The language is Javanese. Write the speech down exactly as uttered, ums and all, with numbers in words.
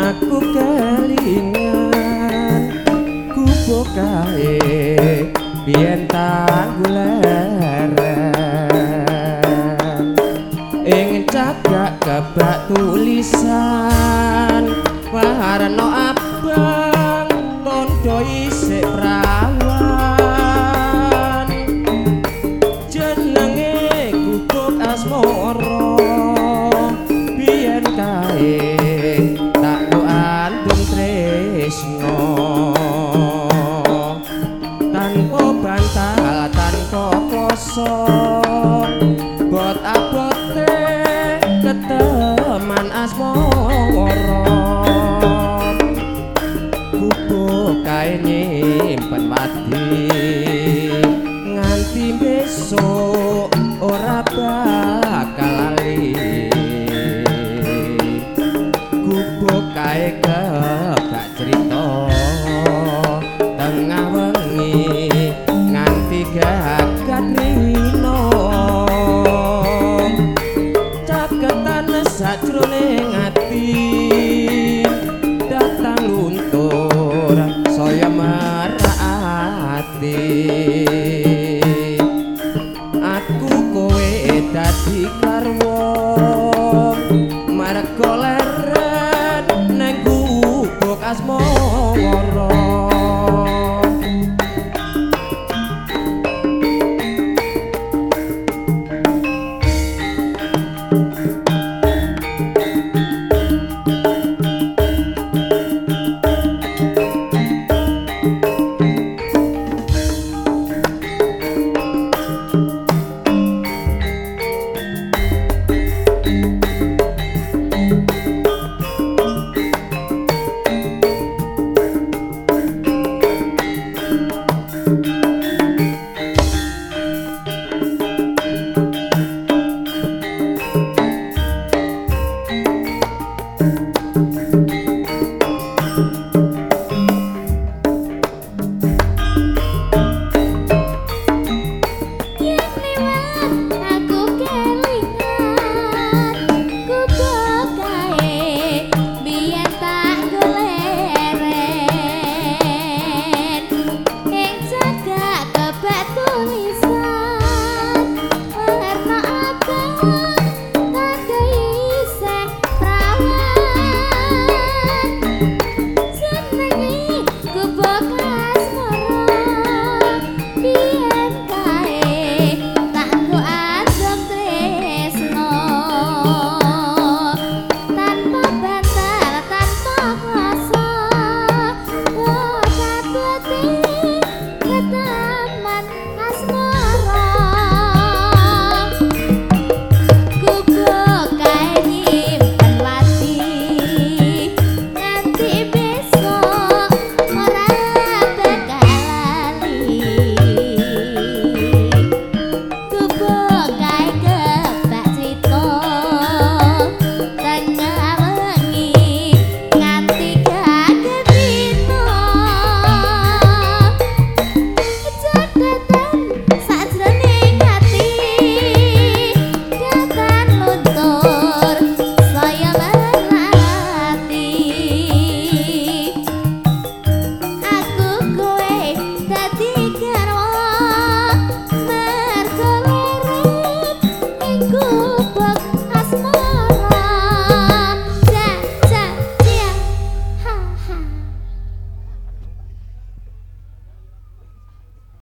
aku kelingan gubuk kae biyen tangguleren ing cagak kebak tulisan warna abang tondo isik prawan jenenge gubuk asmara biyen kae tak andung tresno tanpa bantal tanpa kosong bot abote keteman asmara gubuk kae nyimpen wadi nganti besok ora bakal lali gubuk kae kebak crita tengah wengi nganti gagat rino caketan sajroning ati datang luntur saya merati aku kowe dadi karwo marga leren nang gubuk asmara